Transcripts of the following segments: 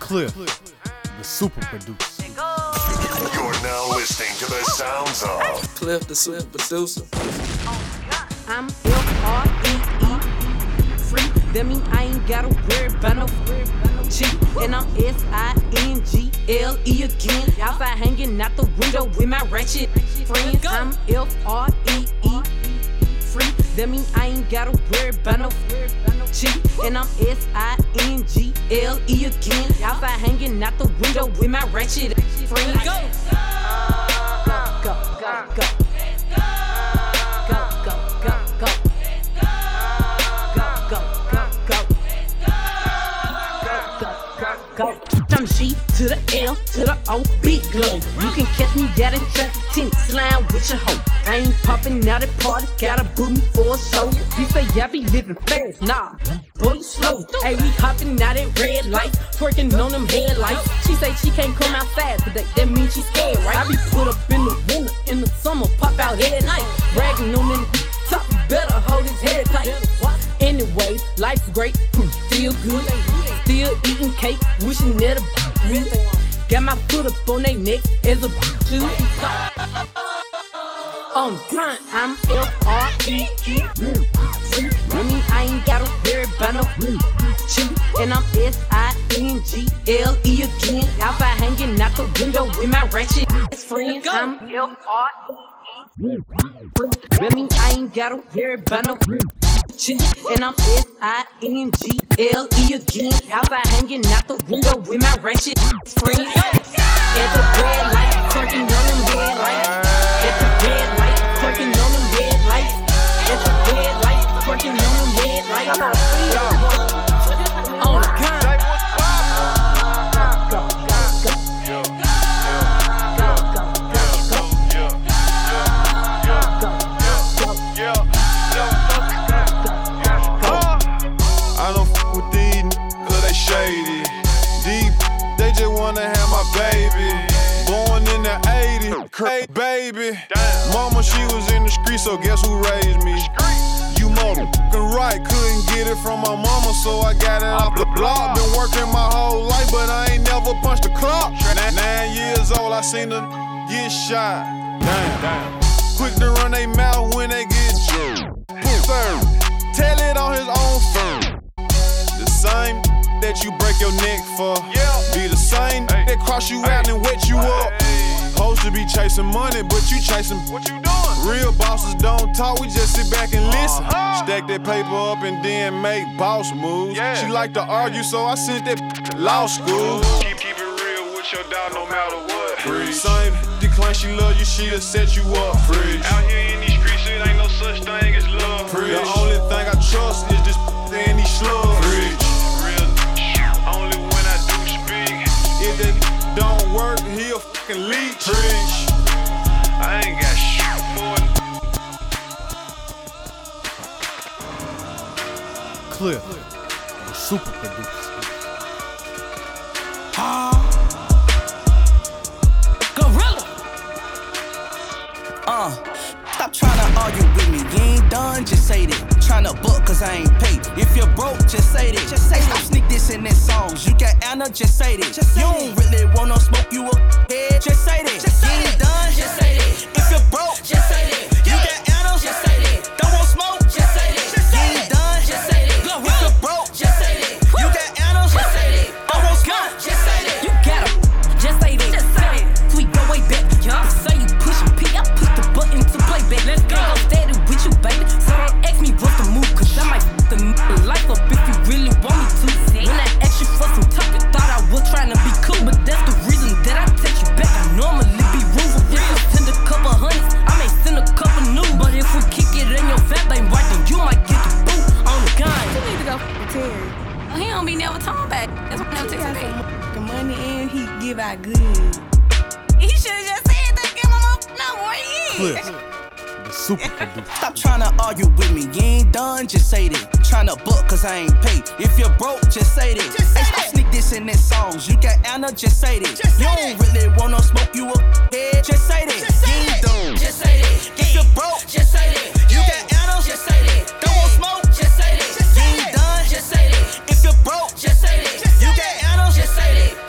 Cliff, the super producer. You're now listening to the sounds of Cliff, the super producer. I'm F-R-E-E, free. That mean I ain't gotta worry about no cheat. And I'm S-I-N-G-L-E again. Outside hanging out the window with my ratchet friends. I'm F-R-E-E, free. That mean I ain't gotta worry about no cheat. And I'm S-I-N-G-L-E again. Outside hanging out the window with my ratchet friends. Go, go, go, go. From G to the L to the O, big glow. You can catch me out in traffic, tent slime with your hoe. I ain't popping out at party, gotta book me for a show. You say I be living fast, nah, boy you slow. Hey, we hopping out at red lights, twerking on them headlights. She say she can't come outside today, that means she's scared, right? I be put up in the winter, in the summer, pop out at night. Bragging on them top, you better hold his head tight. Anyways, life's great, still good. Still eating cake, wishing that a real. Got my foot up on they neck as a shoe. On grind, I'm F-R-E-E. I mean, I ain't gotta worry about no cheat. And I'm S-I-N-G-L-E again. Outside hanging out the window with my ratchet friends. I'm F-R-E-E. I mean, I ain't gotta worry about no and I'm S-I-N-G-L-E again. Outside hanging out the window with my ratchet friends. At the red light, twerking on them red lights. At the red light, twerking on them red lights. At the red light, twerking on them red lights. On the gun. Crazy baby, mama she was in the street, so guess who raised me? You motherfucking right, couldn't get it from my mama, so I got it off the block. Been working my whole life, but I ain't never punched a clock. 9 years old, I seen her get shot. Damn. Quick to run they mouth when they get jumped. Tell it on his own phone. The same that you break your neck for, be the same that cross you out and wet you up. Supposed to be chasing money, but you chasing. What you doing? Real bosses don't talk, we just sit back and listen. Stack that paper up and then make boss moves. She like to argue, so I sent that law school. Keep it real with your dog no matter what. Same decline, she love you, she'll set you up. Out here in these streets, it ain't no such thing as love. The only thing I trust is this and these slugs. Real, only when I do speak. If they don't work, he'll fucking leech. I ain't got shit for it. Cliff, the super producer. Gorilla. Stop trying to argue with me. You ain't done, just say that. Tryna book cause I ain't paid. If you're broke, just say that. Stop sneak this in their songs. You got Anna, just say that. You don't really wanna smoke you a head. Just say that. You ain't done, just say that. If you're broke, just say that. You got Anna, just say that. Don't want smoke, just say that. You ain't done, just say that. If you're broke, just say that. You got Anna, just say that. Don't want smoke, just say that. You got 'em, just say that. Just say that. Tweet go way back. Say you push a P, I push the button to play back. Let's go steady with you, baby. So don't ask me what's the move, cause I might f*** the life up if you really want me to. When I asked you for some talk, you thought I was trying to be cool, but that's the reason that I text you back. I normally be rude. If you send a couple hundreds, I may send a couple new. But if we kick it in your fat ain't right, then you might get the boot on the gun. You need to go f*** Terry. Oh, he don't be never talking back. That's why I never text him back. The money and he give out good. He should've just said that. Give him a number where he is. Cliff, the super producer. Stop tryna argue with me, you ain't done, just say that. Tryna book cause I ain't paid. If you're broke, just say that. Stop sneak this in their songs. You got Anna, just say that. You don't really wanna smoke you a head. Just say that. You ain't done, just say that. If you're broke, just say that. You got Anna, just say that. Don't want smoke, just say that. You ain't done, just say that. If you're broke, just say that. You got Anna, just say that.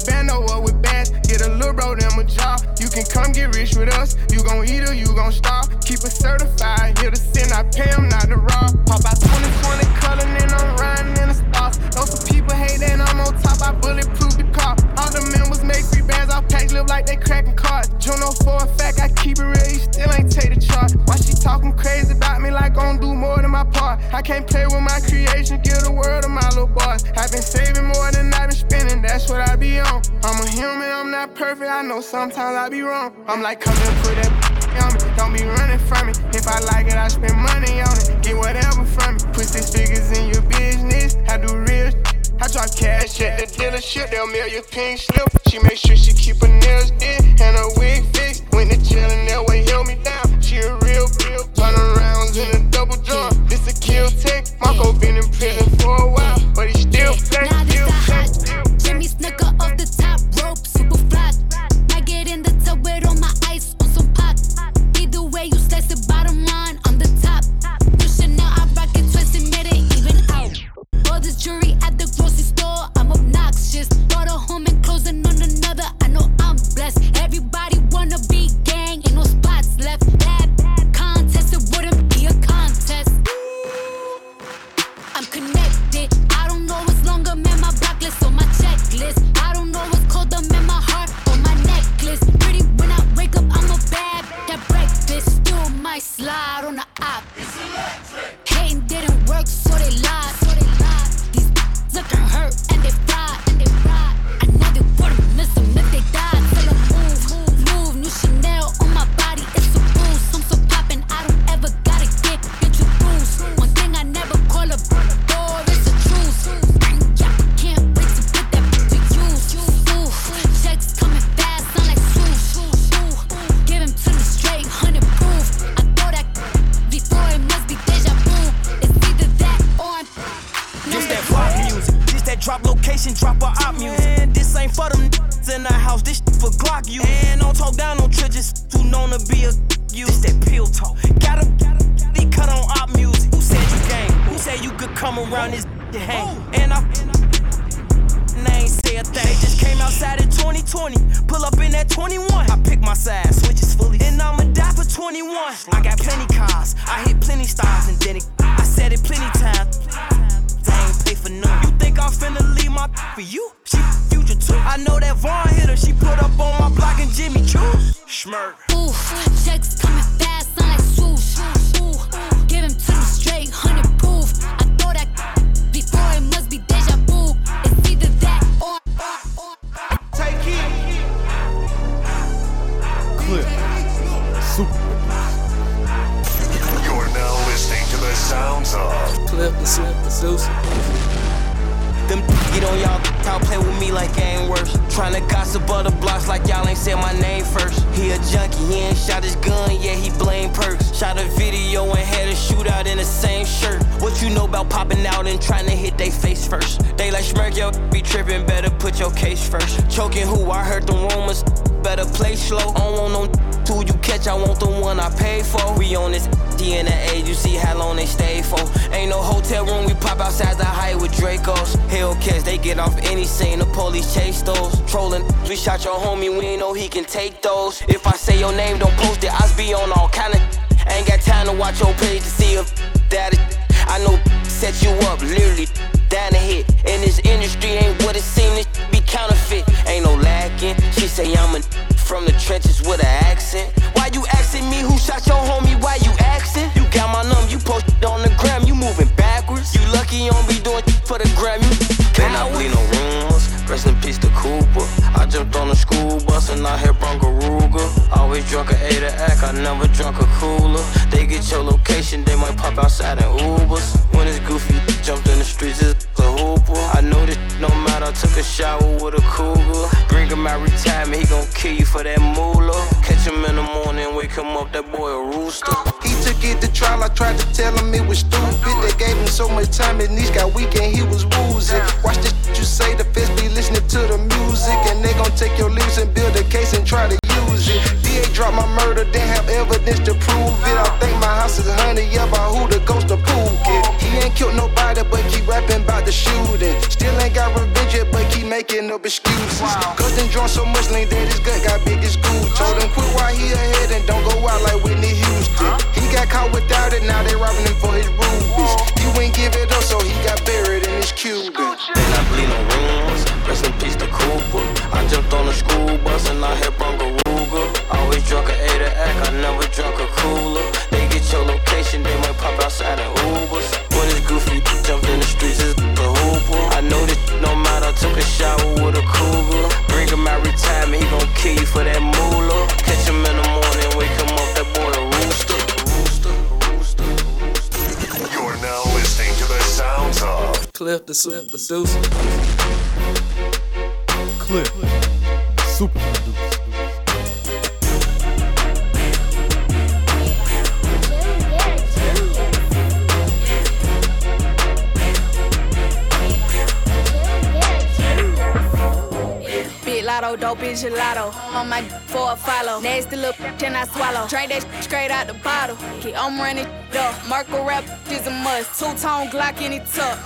bando up with bass. Get a little bro them a job. You can come get rich with us. You gon' eat or you gon' starve. Keep it certified. Here to sin, I pay them not to rob. Pop out 2020 color, and I'm riding in the stars. Know some people hate that I'm on top. I bulletproof the car. All the members make free bands. All packs live like they cracking cards. Juno for a fact, I keep it real. You still ain't take the chart. Why she talking crazy about me like gon' do more than my part? I can't play with my creation. Give the world to my little boys. I've been saving more than I've been spending. That's what I be on. I'm a human. I'm not perfect. I know sometimes I be wrong. I'm like, come and put that on me. Don't be running from me. If I like it, I spend money on it. Get whatever from me. Put 6 figures in your business. I do real. I drop cash at the dealership. They'll mail you pink slip. She make sure she keep her nails in and her wig fixed. Went to jail and that way held me down. She a real. Turn arounds in a double drum. This a kill take. Marco been in prison for a while, but he still play. Jimmy Snicker off the top rope, super flat. I get in the tub with all my ice on some pot. Either way you slice it, bottom line, I'm the top. You should know I rock it twice and made it even out. All this jewelry at the grocery store, I'm obnoxious. Brought her home and closing on another, I know I'm blessed. Everybody wanna be gang, ain't no spots left. Bad contest, it wouldn't be a contest. I'm connected, I don't know what's longer, man, my block list on my checklist. I don't know what's colder, man, my heart on my necklace. Pretty when I wake up, I'm a bad that breakfast. Still might slide on the op. Hating didn't work, so they lied. These looking hurt and they fried. I never would've missed them if they died. Tell them move, new Chanel on my body, it's a bruise. I'm so poppin', I don't ever gotta get you bruised. One thing I never call a door, it's a truce. Yeah, can't wait to put that to use. Ooh, checks coming fast, sound like swoosh. Ooh, give him to me straight, 100 proof. I thought that before, it must be deja vu. It's either that or I'm This that pop music, this that drop location, drop a op music. And this ain't for them in the house, this for Glock use. And don't talk down on trenches, too known to be a you. This that pill talk, got he cut on op music. Who said you gang? Who said you could come around this to hang? And I ain't say a thing. They just came outside in 2020, pull up in that 21. I pick my side, switches fully, and I'ma die for 21. I got plenty cars, I hit plenty stars, and then I said it plenty times. Pay for none. You think I'm finna leave my for you? She future too. I know that Vaughn hit her. She put up on my block and Jimmy Choo. Schmirk. Ooh, checks coming fast, sound like swoosh. Ooh, give him to me straight, 100 proof. I thought that before, it must be deja vu. It's either that or Take it. Clip. Super producer. You're now listening to the sounds of Clip the Zeus. Them get on y'all, y'all play with me like it ain't worse. Tryna gossip other blocks like y'all ain't said my name first. He a junkie, he ain't shot his gun, yeah, he blame perks. Shot a video and had a shootout in the same shirt. What you know about popping out and tryna hit they face first? They like Schmirk, yo, be trippin', better put your case first. Choking who? I heard the rumors, better play slow. I don't want no who you catch, I want the one I paid for. We on this D in the age, you see how long they stay for. Ain't no hotel room, we pop outside the height with Dracos. Hellcats, they get off any scene, the police chase those. Trolling, we shot your homie, we ain't know he can take those. If I say your name, don't post it, I be on all kind of. Ain't got time to watch your page to see if that is. I know set you up, literally down to hit. In this industry, ain't what it seem, this be counterfeit. Ain't no lacking, she say I'm a from the trenches with an accent. Why you asking me who shot your homie? Why you asking? You got my number, you posted on the gram, you moving backwards. You lucky you don't be doing for the gram. You can I bleed no rumors? Rest in peace to Cooper. I jumped on the school bus and I hit Bronco Ruger. Always drunk a A to act, I never drunk a cooler. They get your location, they might pop outside in Ubers. When it's goofy, jumped in the streets, it's a hooper. I know this no matter, I took a shower with a cougar. Bring him out retirement, he gon' kill you for that moolah. Catch him in the morning, wake him up, that boy a rooster. He took it to trial, I tried to tell him it was stupid. They gave him so much time, his knees got weak and he was woozy. Watch the shit you say, the feds be listening to the music. And they gon' take your lyrics and build a case and try to use it. DA dropped my murder, didn't have evidence to prove it. I think my house is honey about who the ghost of Pooh kid. He ain't killed nobody, but keep rapping about the shooting. Still ain't got revenge yet, but keep making up excuses. Cause done drunk so much lean that his gut got big as school. Told him quit while he ahead and don't go out like Whitney Houston. He got caught without it, now they robbing him for his rubies. He wouldn't give it up, so he got buried in his Cuban. Then I bleed on rooms, rest in peace to Cooper. I jumped on the school bus and I hit Bronco Ruger. Always drunk a 8 to act, I never drunk a cooler. They get your location, they might pop outside in Ubers. When it's goofy, jumped in the streets, it's the Hooper. I know this no matter, took a shower with a cougar. Bring him out retirement, he gon' kill you for that moolah. Catch him in the morning, wake him up, that boy a rooster. You're now listening to the sounds of Cliff the super producer. Cliff, super producer. Lotto, dope and gelato. On my for a follow. Nasty little can I swallow. Drink that straight out the bottle. Keep on running up. Merkle rap is a must. Two-tone Glock in it tuck.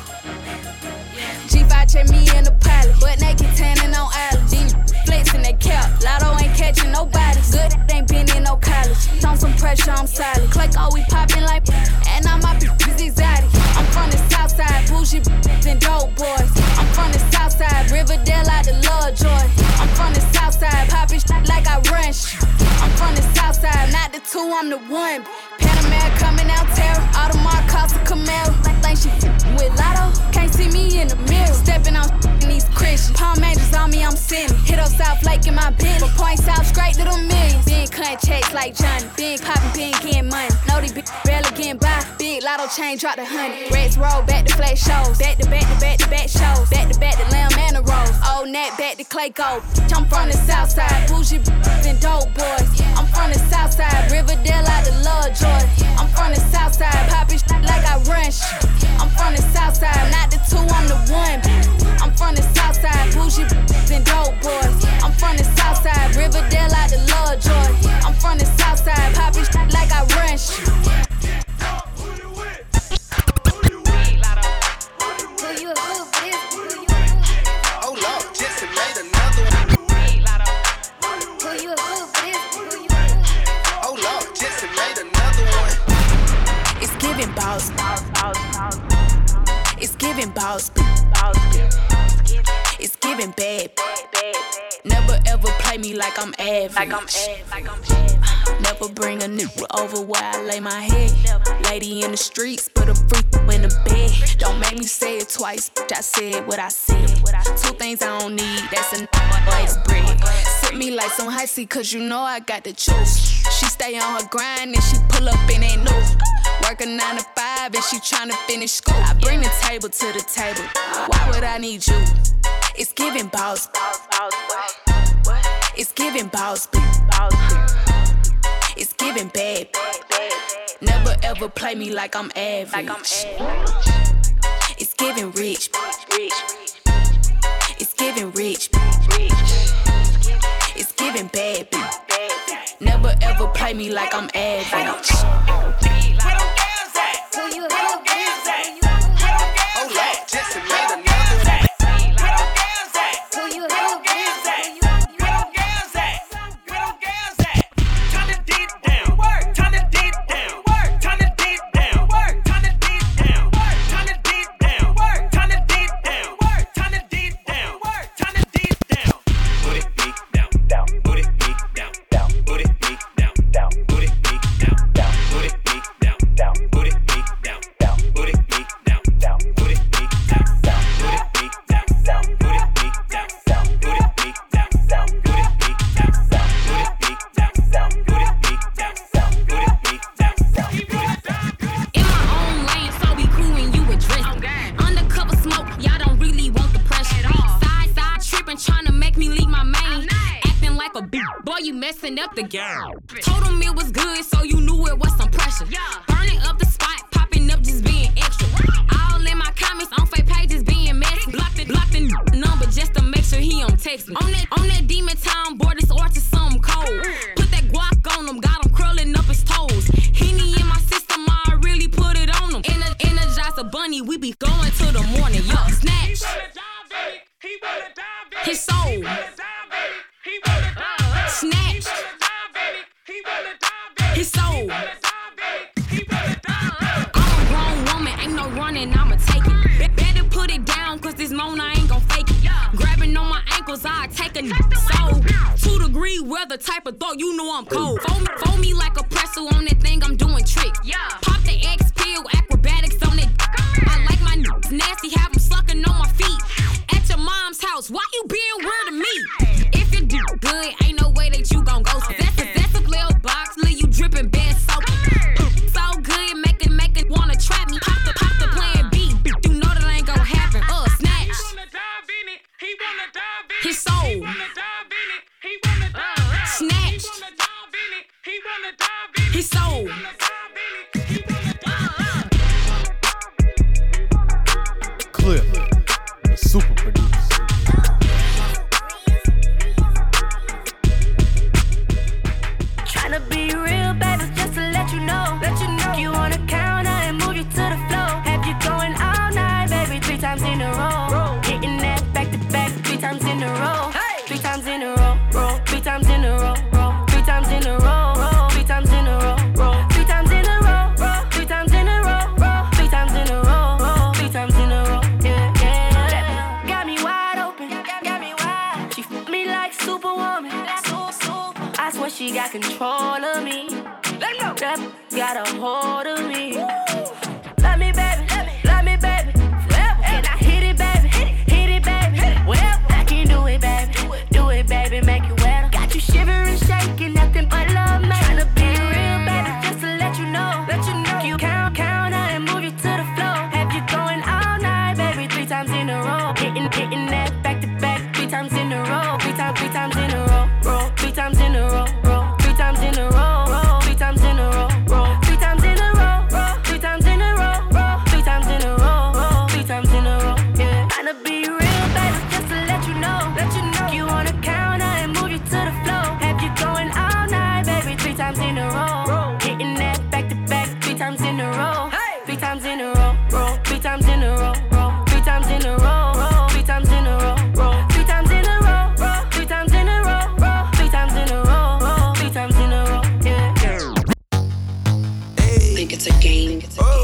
G5 check me in the pilot. But naked tanning on allergy. Flexing that cap. Lotto ain't catching nobody. Good ain't been in no college. On some pressure, I'm solid. Click all we popping like. And I'm my bitch exotic. I'm from the south side. Bougie and dope boys. I'm from the south side. Riverdale out the Lovejoy. I'm from the south side, poppin' shit like I run shit. I'm from the south side, not the two, I'm the one. Panamera coming out terror, Audemars Costa Camaro. Think she with Lotto, can't see me in the mirror. Stepping on in these Christians, Palm Angels on me, I'm sinning. Hit up South Lake in my bin, but points out straight to the millions. Been cutting checks like Johnny, been poppin', been getting money. Know these bitch barely getting by, big Lotto chain drop the 100. Reds roll back to flash shows, back to back to back to back shows, back to back to lamb and the rose. Old Nat back to Clay Gold. I'm from the south side, bougie and dope boys. I'm from the south side, Riverdale out the Lovejoy. I'm from the south side, poppin' shit like I run shit. I'm from the south side, not the two, I'm the one. I'm from the south side, bougie and dope boys. I'm from the south side, Riverdale out the Lovejoy. I'm from the south side, poppin' shit like I run shit. Oh Lord, Jesse made another one. Oh Lord, Jesse made another one. It's giving boss. It's giving boss. It's giving bad. Never ever play me like I'm average. Never bring a nigga over where I lay my head. Lady in the streets, put a freak in the bed. Don't make me say it twice, bitch, I said what I said. Two things I don't need, that's enough way to bread. Sip me like some high C, cause you know I got the juice. She stay on her grind and she pull up in that news. Working 9 to 5 and she tryna finish school. I bring the table to the table, why would I need you? It's giving boss. It's giving boss. It's giving bad. Never ever play me like I'm average. It's giving rich. It's giving rich. It's giving bad. Never ever play me like I'm average. Oh Lord, Jesse made another one. Messing up the game. Told him it was good, so you knew it was some pressure. Burning up the spot, popping up, just being extra. All in my comments on fake pages, being messy. Blocked the number just to make sure he don't text me. On that demon time, boy, this or to something cold. Put that guac I take a soul. 2-degree weather type of thought, you know I'm cold. Fold me like a pretzel on that thing, I'm doing tricks. Pop the X pill, acrobatics on it. I like my nasty, have them sucking on my feet. At your mom's house, why you being weird to me? If you do good, ain't no way that you gon' go. That's a little box, leave you dripping bad soap. So good, make it wanna trap me. Pop the plan B, you know that ain't gon' happen. Snatch. His soul. Snatched. His soul. Cliff, the super producer. Tryna be real, baby, just to let you know. You wanna count out and move you to the floor. Have you going all night, baby, 3 times in a row. Hitting that back to back, 3 times in a row. 3 times in a row, 3 times in a row, 3 times in a row, 3 times in a row, 3 times in a row, 3 times in a row, 3 times in a row, 3 times in a row. Yeah. Got me wide open, she f me like Superwoman. I swear she got control of me. That got a hold of me. Love me, baby, forever. And I hit it, baby, well, I can do it, baby, make it wetter. Got you shivering, shaking, nothing but love, man. Tryna be real, baby, just to let you know. You count out and move you to the floor. Have you going all night, baby, 3 times in a row. Hitting that back to back, 3 times in a row. 3 times in a row, 3 times in a row, 3 times in a row, 3 times in a row, 3 times in a row, 3 times in a row, 3 times in a row, 3 times in a row. Yeah, tryna be real, baby, just to let you know. You wanna count out and move you to the floor. Have you going all night, baby, 3 times in a row. Hitting that back to back, 3 times in a row. 3 times in a row, 3 times in a row, 3 times in a row, 3 times in a row, 3 times in a row, 3 times in a row, 3 times in a row, 3 times in a row. Yeah. Think it's a game.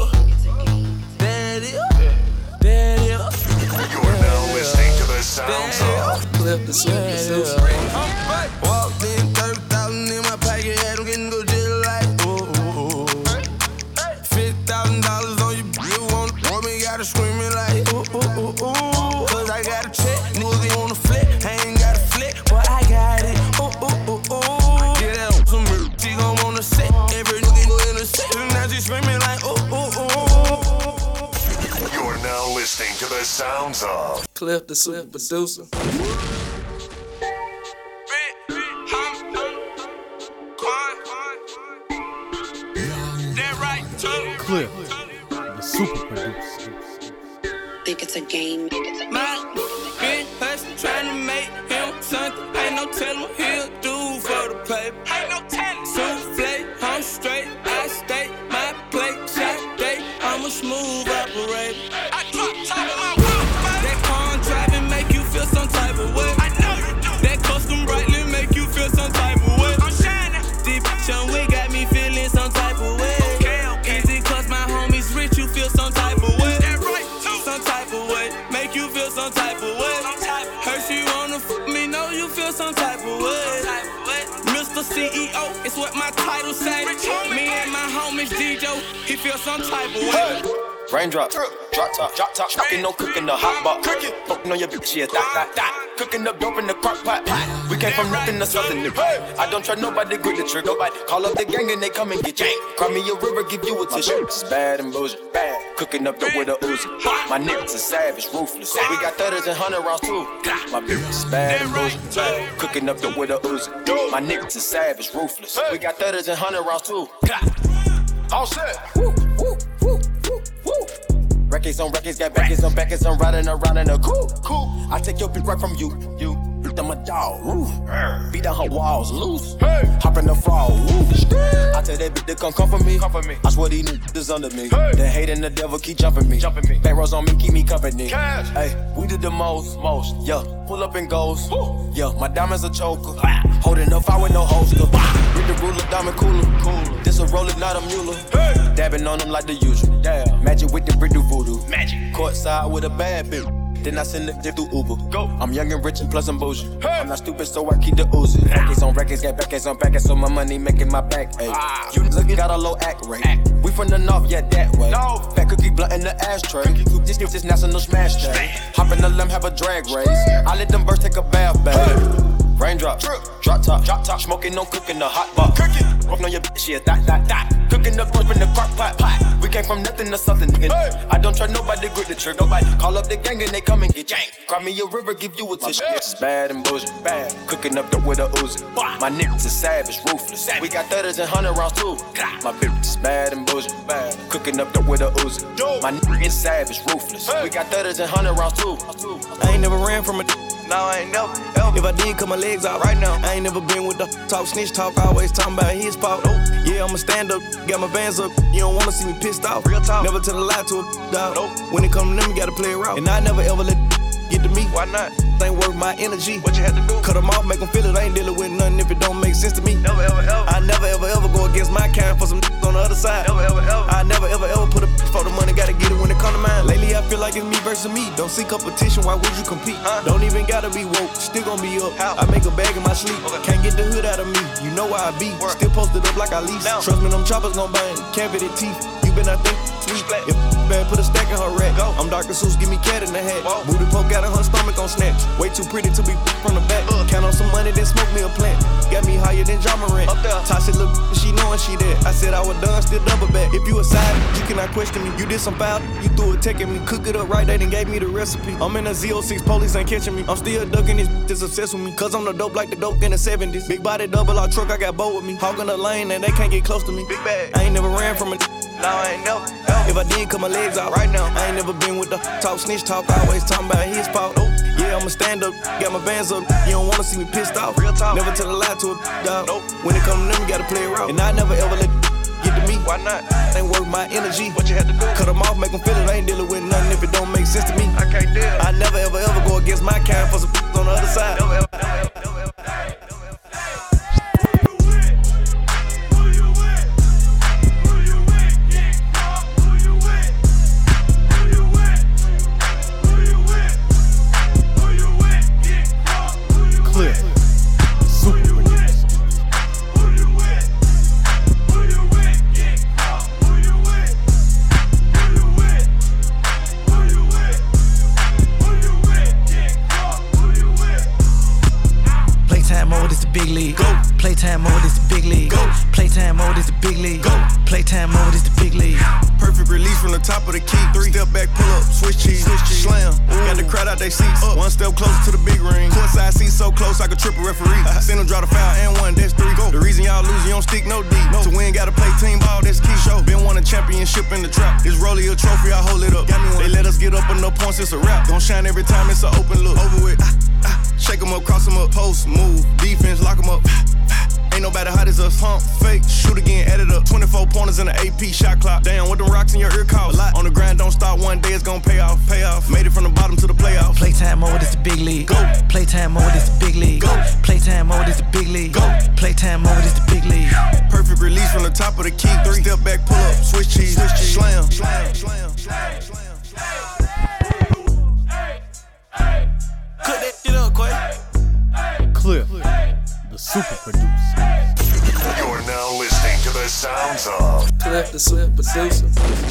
You're now listening to the sounds of Cliff the super producer. Walked in, 30,000 in my pocket, had them getting go just like ooh. $50,000 on you want me, gotta screaming like ooh. Cause I got a check, niggas on the flip, I ain't got a flip, but I got it. Ooh. Get out some milk, she gon' wanna sit, every nigga go in the set, now she screaming like ooh. You're now listening to the sounds of Cliff the super producer. Cliff, the super producer. Think it's a game. My big hustle tryna make him something. Ain't no telling what he'll do for the paper. Ain't no telling. Souffle, I'm straight, I stay. My plate, shot day, I'm a smooth operator. I drop top of my wheel. That car driving make you feel some type of way. I know you do. That custom brightly make you feel some type of way. I'm shining. Deep shun, we got me feeling some type of way. Easy cause my homies rich, you feel some type of way. Some type of way, make you feel some type of way. Hershey wanna f me, know you feel some type of way. Mr. CEO, it's what my title say. Me and my homies DJ, he feel some type of way. Raindrop, drop top, stocking, no cooking the hot pot. Fucking on your bitch, yeah, that. Cooking up dope in the crock pot. We came from nothing to something new. I don't try nobody, grip the trigger. Nobody call up the gang and they come and get you. Cry me a river, give you a tissue. It's bad and bullshit, bad. Cooking up dope with a Uzi. My niggas are savage, ruthless. We got 30s and 100 rounds too. My bitch is bad and bullshit, bad. Cooking up dope with a Uzi. My niggas are savage, ruthless. We got 30s and 100 rounds too. All set. Records on records, got backers on backers, I'm riding around in a coupe. I take your bitch right from you. Beat them a dog, beat down her walls, loose. Hop in the fall, I tell that bitch to come for me. I swear these niggas under me. The hate and the devil keep jumping me. Back rows on me, keep me company. Hey, we did the most. Yeah, pull up and goes. Yeah, my diamonds a choker. Holding up, I with no holster. With the ruler, diamond cooler. This a roller, not a mule. Dabbing on them like the usual. Magic with the brick do voodoo. Courtside with a bad bitch. then I send it through Uber. Go. I'm young and rich and plus I'm bougie. Hey. I'm not stupid, so I keep the Uzi. Records on records, got backers on backers, so my money making my back ache. You looking got a low act rate. We from the north, yeah, that way. No. Fat cookie blunt in the ashtray. This gift is national smash day. Hop in the limb, have a drag race. I let them birds take a bath bag. Raindrop, drop top, smoking, no cooking, the hot pot. Rough on your bitch, yeah, that. Cooking up dope in the crock pot. We came from nothing to something, nigga. Hey. I don't try nobody, grip the trigger. Nobody call up the gang and they come and get janked. Cry me a river, give you a tissue. It's bad and bullshit, bad. Cooking up dope with a Uzi. My niggas is savage, ruthless. We got 30s and 100 rounds too. My bitch is bad and bullshit, bad. Cooking up dope with a Uzi. My niggas is savage, ruthless. We got 30s and 100 rounds too. I ain't never ran from a no, I ain't never, ever. If I did, cut my legs out right now. I ain't never been with the talk, snitch talk, always talking about his fault. Yeah, I'ma stand up, got my bands up. You don't wanna see me pissed off. Real talk. Never tell a lie to a dog. When it come to them, you gotta play it raw. And I never ever let get to me. Why not? Ain't worth my energy. What you had to do? Cut them off, make them feel it. I ain't dealing with nothing if it don't make sense to me. Never ever ever. I never ever ever go against my kind for some on the other side. Never ever ever. I never ever ever put a for the money, gotta get it when it come to mine. Lately I feel like it's me versus me. Don't seek competition, why would you compete? Don't even gotta be woke, still gon' be up. How? I make a bag in my sleep. Can't get the hood out of me. You know why I be. Still posted up like I lease. Trust me, them choppers gon' bang. Cavity teeth. You been out there sweet. If bad put a stack in her rack. I'm Dr. Seuss, give me cat in the hat. Booty poke out of her stomach on snatch. Way too pretty to be from the back. Count on some money, then smoke me a plant. Got me higher than John Morant. Toss it, look, she knowin' she there. I said I was done, still double back. If you a side, you cannot question me. You did some foul, you threw a tech at me. Cook it up right, they done gave me the recipe. I'm in a Z06, police ain't catching me. I'm still ducking this that's obsessed with me. Cause I'm the dope like the dope in the 70s. Big body, double R truck, I got bow with me. Hog in the lane and they can't get close to me. Big bag, I ain't never ran from a no, I ain't never. If I did, cut my legs out right now. I ain't never been with the talk, snitch talk, always talking about his fault. Yeah, I'ma stand up, got my bands up. You don't wanna see me pissed off. Real talk. Never tell a lie to a dog. When it come to them, you gotta play it raw. And I never ever let get to me. Why not? Ain't worth my energy. What you had to do? Cut them off, make them feel it. I ain't dealing with nothing if it don't make sense to me. I can't deal. I never ever ever go against my kind for some on the other side. Never ever, never ever, never ever. Big league. Go. Playtime mode is the big league. Go. Playtime mode is the big league. Go. Playtime mode is the big league. Perfect release from the top of the key. 3 step back, pull up, switch cheese, slam. Got the crowd out they seats. 1 step closer to the big ring. Courtside seats so close I could trip a referee. Send them draw the foul and 1, that's 3. Go. The reason y'all lose, you don't stick no deep. To win, gotta play team ball, that's key. Show. Been won a championship in the trap. This Rollie a trophy, I hold it up. Got me one. They let us get up on no points, it's a wrap. Don't shine every time, it's an open look. Over with. Shake 'em up, cross 'em up, post, move, defense, lock 'em up. Ain't nobody hot as us, pump, fake, shoot again, add it up. 24 pointers in the AP shot clock. Damn, what them rocks in your ear cost? A lot. On the grind, don't stop, one day it's gonna pay off. Made it from the bottom to the playoffs. Playtime mode is the big league. Go. Playtime mode is the big league. Go. Playtime mode is the big league. Go. Playtime mode is the big league. Perfect release from the top of the key. 3 step back, pull up, switch cheese, slam. Cook that shit up, Quay. Cliff, the super producer. You're now listening to the sounds of Cliff, the super producer.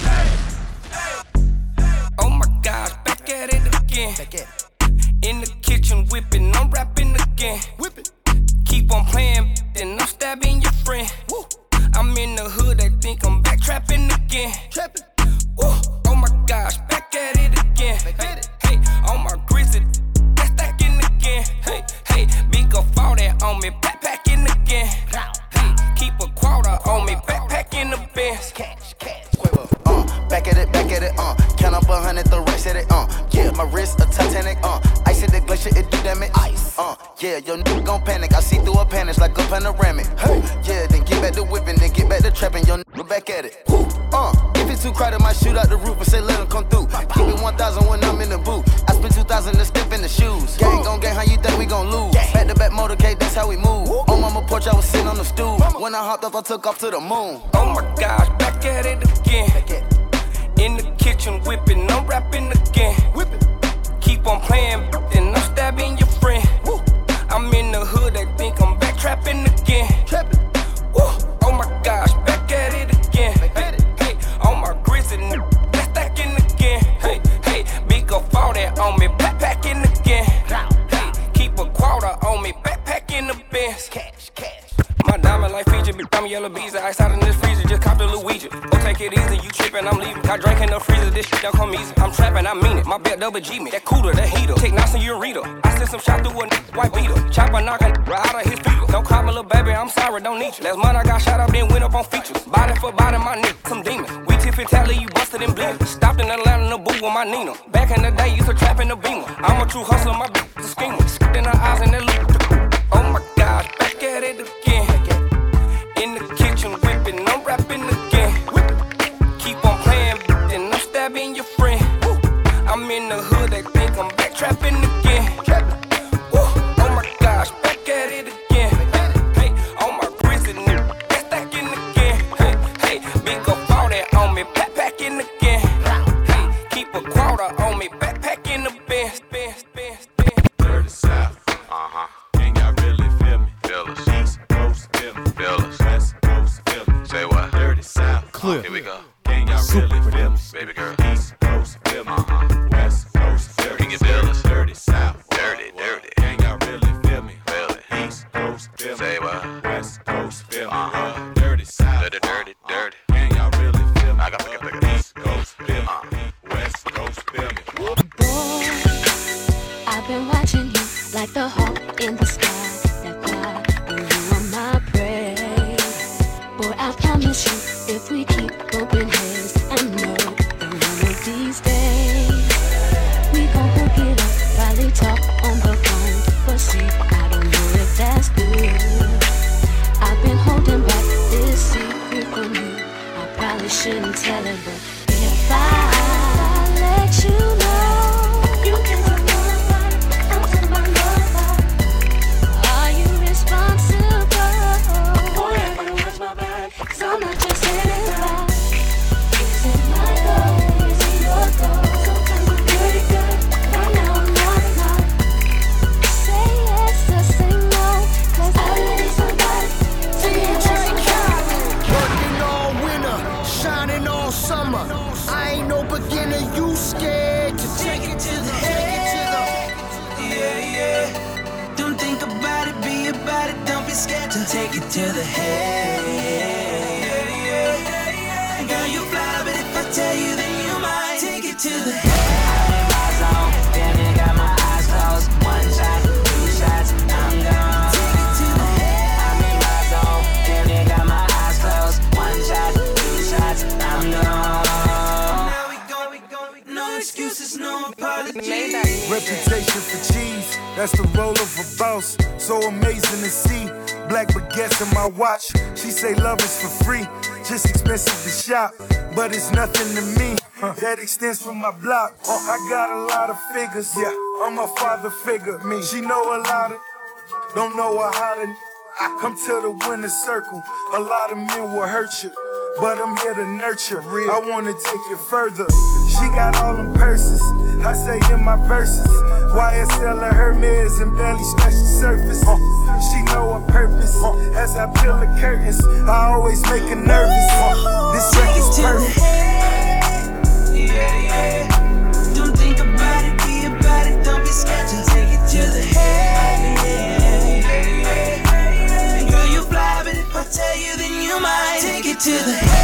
Oh my gosh, back at it again. In the kitchen whipping, I'm rapping again. Keep on playing, then I'm stabbing your friend. I'm in the hood, they think I'm back trapping again. Oh my gosh, back at it again. Hey, on my grizzly, that's stacking again. Hey, big up all that on me, backpacking again. Hey, keep a quarter on me, backpacking the Benz. Back at it, count up 100, throw racks at it, yeah, my wrist a Titanic, ice at the glacier, it do damage, yeah, your nigga gon' panic, I see through a panic like a panoramic, hey, yeah, then get back to whipping, then get back to trapping, your nigga back at it, if it's too crowded, might shoot out the roof and say let him come through, keep it 1,000 when I'm in the booth, I spend 2,000 to step in the shoes, gang gon' gang, how you think we gon' lose, back to back motorcade, that's how we move, on mama porch, I was sitting on the stool, when I hopped up, I took off to the moon, oh my gosh, back at it again. In the kitchen whipping, I'm rapping again. Keep keep on playing, then I'm stabbing your friend. Woo. I'm in the hood, they think I'm back trapping again. Woo. Oh my gosh, back at it again. Hey, hey, on my grizzly, back stacking again. Hey, hey, big up all that on me, backpacking again. Hey, keep a quarter on me, backpacking the Benz. My diamond like Fiji, big diamond yellow bees, the ice out in this freezer, just cop the Luigi. Don't take it easy, you trippin', I'm leaving. Got drink in the freezer, this shit don't come easy. I'm trappin', I mean it, my belt double G me. That cooler, that heater, take Nas and Ureta. I sent some shot through a white beater. Chopper knockin' right out of his feet. Don't call me little baby, I'm sorry, don't need you. Last month I got shot up, then went up on features. Body for body, my nigga, some demons. We tip and tally, you busted and bleeding. Stopped in Atlanta, in the boo with my Nina. Back in the day, used to trap in the Beamer. I'm a true hustler, my bitch is a schemer. Skipped in her eyes and that look. Oh my God, back at it again. In the kitchen whipping, I'm rapping again. Keep on playing, then I'm stabbing your friend. I'm in the hood, they think I'm back trapping again. Oh my gosh, back at it again. Hey, on my grizzly, back stacking again. Hey, hey, big up all that on me, backpacking again. Hey, keep a quarter on me, backpacking the Benz. Dirty South, ain't got really feel me. Feel us. East Coast, feel me. Feel us. West Coast, feel me. Say what? Dirty South, Clear. Here we go. Ain't got really feel me. Baby girl. East Coast, feel me. West Coast, feel me. Can you feel us? Dirty South, Dirty, dirty. ain't got really feel me. Feel it. East Coast, feel me. Say what? West Coast, feel me. Dirty South, Dirty, dirty, dirty. ain't got really feel me. I got pick it. East Coast, feel me. West Coast, feel me. Boy, I've been watching you like the hawk in the sky. That fly when you are my prey. Boy, I promise you, if we keep bumping heads, I know that one of these days we gon' hook it up, probably talk on the phone. But see, I don't know if that's good. I've been holding back this secret from you. I probably shouldn't tell it, but if I let you know, you can tell my life, I'm to my lover. Are you responsible? Boy, I gotta watch my back, 'cause I'm not just anybody. Is it my goal? Is it your goal? Sometimes I'm pretty good, right now I'm not. Say yes or say no, 'cause I need somebody to Working all winter, shining all summer. I ain't no beginner, you scared to take it to the head. Yeah, yeah. Don't think about it, be about it. Don't be scared to take it to the head. Yeah, yeah. Girl, you fly, but if I tell you, then you might take it to the head. I'm in my zone, damn near got my eyes closed. One shot, two shots, I'm gone. Take it to the head. I'm in my zone, damn near got my eyes closed. One shot, two shots, I'm gone. Now we go, no excuses, no apologies. Reputation for cheese, that's the role of a boss. So amazing to see. Black baguettes in my watch. She say love is for free, just expensive to shop, but it's nothing to me. That extends from my block. I got a lot of figures. Yeah, I'm a father figure. Me, she know a lot of, don't know a how to. I come to the winner's circle. A lot of men will hurt you, but I'm here to nurture. I wanna take it further. She got all them purses. I say in my verses, YSL and Hermes and barely scratch the surface. She know her purpose. As I peel the curtains, I always make her nervous. This record's perfect. Yeah, yeah. Don't think about it, be about it. Don't be scared to take it to the head. Yeah, yeah. Girl, you fly, but if I tell you, then you might take it to the head.